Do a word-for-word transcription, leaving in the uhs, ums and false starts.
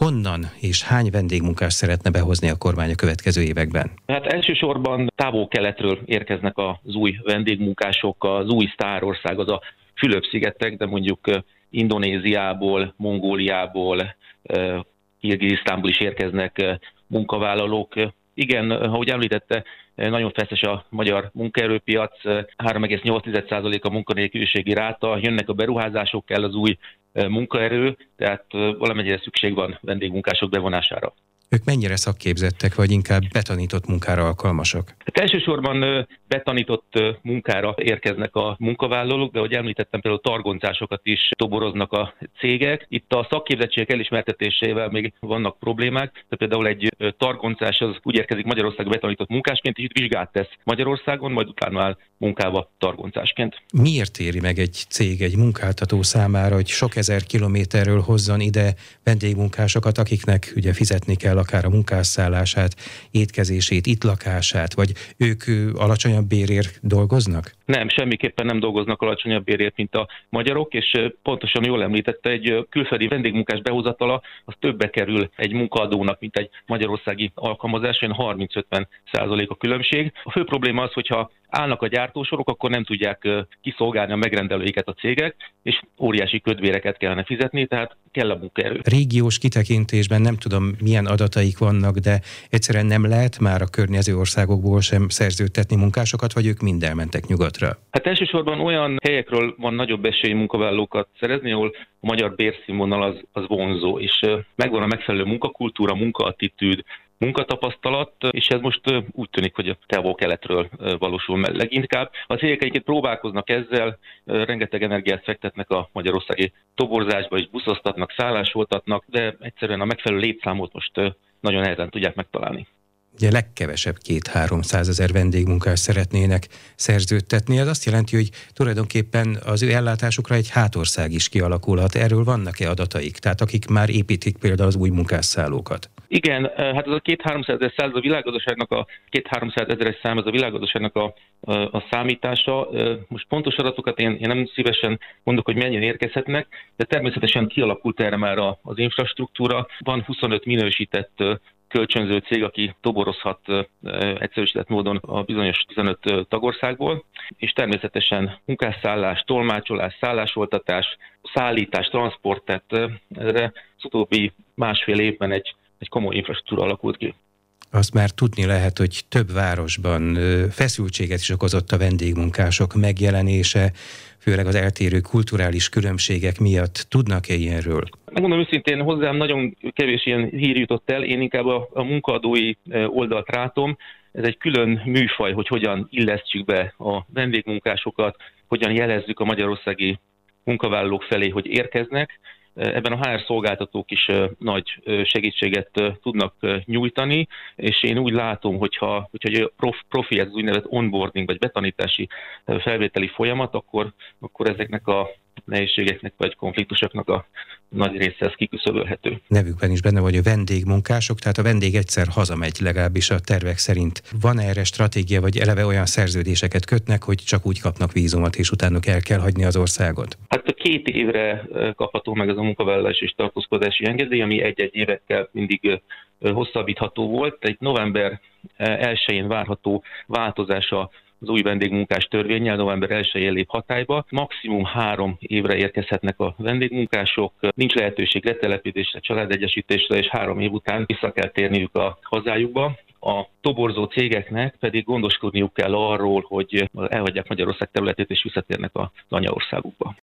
honnan és hány vendégmunkást szeretne behozni a kormány a következő években? Hát elsősorban távol-keletről érkeznek az új vendégmunkások, az új sztárország az a Fülöp-szigetek, de mondjuk Indonéziából, Mongóliából, Kirgizisztánból is érkeznek munkavállalók. Igen, ahogy említette, nagyon feszes a magyar munkaerőpiac, három egész nyolc százalék a munkanélküliségi ráta, jönnek a beruházások, kell az új munkaerő, tehát valamennyire szükség van vendégmunkások bevonására. Ők mennyire szakképzettek, vagy inkább betanított munkára alkalmasak? Hát elsősorban betanított munkára érkeznek a munkavállalók, de ahogy említettem, például targoncásokat is toboroznak a cégek. Itt a szakképzettségek elismertetésével még vannak problémák, de például egy targoncás az úgy érkezik Magyarországon betanított munkásként, és itt vizsgát tesz Magyarországon, majd utána áll munkába targoncásként. Miért éri meg egy cég, egy munkáltató számára, hogy sok ezer kilométerről hozzon ide vendégmunkásokat, akiknek ugye fizetni kell akár a munkásszállását, étkezését, itt lakását, vagy ők alacsonyabb bérért dolgoznak? Nem, semmiképpen nem dolgoznak alacsonyabb bérért, mint a magyarok, és pontosan jól említette, egy külföldi vendégmunkás behozatala az többe kerül egy munkaadónak, mint egy magyarországi alkalmazás, olyan harminc-ötven százalék a különbség. A fő probléma az, hogyha állnak a gyártósorok, akkor nem tudják kiszolgálni a megrendelőiket a cégek, és óriási kötvéreket kellene fizetni, tehát kell a munkaerő. Régiós kitekintésben nem tudom, milyen adataik vannak, de egyszerűen nem lehet már a környező országokból sem szerződtetni munkásokat, vagy ők mind elmentek nyugatra? Hát elsősorban olyan helyekről van nagyobb esély munkavállalókat szerezni, ahol a magyar bérszínvonal az, az vonzó, és megvan a megfelelő munkakultúra, munkaattitűd, munkatapasztalat, és ez most úgy tűnik, hogy a távol-keletről valósul meg leginkább. A cégek egyébként próbálkoznak ezzel, rengeteg energiát fektetnek a magyarországi toborzásba, és buszoztatnak, szállásoltatnak, de egyszerűen a megfelelő létszámot most nagyon nehezen tudják megtalálni. Ugye legkevesebb két-háromszázezer vendégmunkást szeretnének szerződtetni. Ez azt jelenti, hogy tulajdonképpen az ő ellátásukra egy hátország is kialakulhat. Erről vannak-e adataik? Tehát akik már építik például az új munkásszállókat? Igen, hát az a két-háromszázezer szám a világgazdaságnak a két-háromszázezeres szám, az a világgazdaságnak a, a, a számítása. Most pontos adatokat én, én nem szívesen mondok, hogy mennyien érkezhetnek, de természetesen kialakult erre már az infrastruktúra. Van huszonöt minősített kölcsönző cég, aki toborozhat egyszerűsített módon a bizonyos tizenöt tagországból, és természetesen munkásszállás, tolmácsolás, szállásoltatás, szállítás, transport, tehát erre az utóbbi másfél évben egy, egy komoly infrastruktúra alakult ki. Azt már tudni lehet, hogy több városban feszültséget is okozott a vendégmunkások megjelenése, főleg az eltérő kulturális különbségek miatt. Tudnak-e ilyenről? Megmondom őszintén, hozzám nagyon kevés ilyen hír jutott el, én inkább a, a munkaadói oldalt látom. Ez egy külön műfaj, hogy hogyan illesztjük be a vendégmunkásokat, hogyan jelezzük a magyarországi munkavállalók felé, hogy érkeznek. Ebben a há er szolgáltatók is nagy segítséget tudnak nyújtani, és én úgy látom, hogyha, hogyha prof, profi ez az úgynevezett onboarding, vagy betanítási felvételi folyamat, akkor, akkor ezeknek a nehézségeknek vagy konfliktusoknak a nagy része ez kiküszöbölhető. Nevükben is benne vagy a vendégmunkások, tehát a vendég egyszer hazamegy, legalábbis a tervek szerint. Van erre stratégia, vagy eleve olyan szerződéseket kötnek, hogy csak úgy kapnak vízumot, és utánuk el kell hagyni az országot? Hát a két évre kapható meg az a munkavállalás és tartózkodási engedély, ami egy-egy évekkel mindig hosszabbítható volt. Egy november elsején várható változása az új vendégmunkás törvénnyel november elsején lép hatályba. Maximum három évre érkezhetnek a vendégmunkások, nincs lehetőség letelepítésre, családegyesítésre, és három év után vissza kell térniük a hazájukba. A toborzó cégeknek pedig gondoskodniuk kell arról, hogy elhagyják Magyarország területét és visszatérnek az anyaországukba.